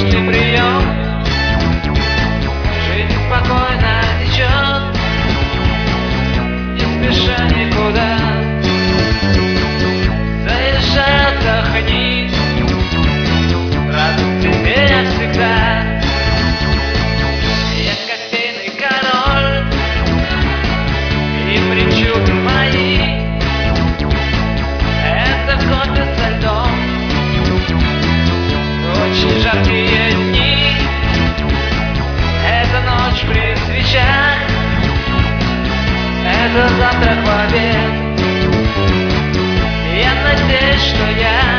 обычный прием. Жизнь спокойно течет, не спеша никуда. Заезжают, отдохни, радость тебе навсегда. Я кофейный король, и причуды мои — это кофе со льдом. Очень жаркие дни — это ночь при свечах, это завтрак в обед. Я надеюсь, что я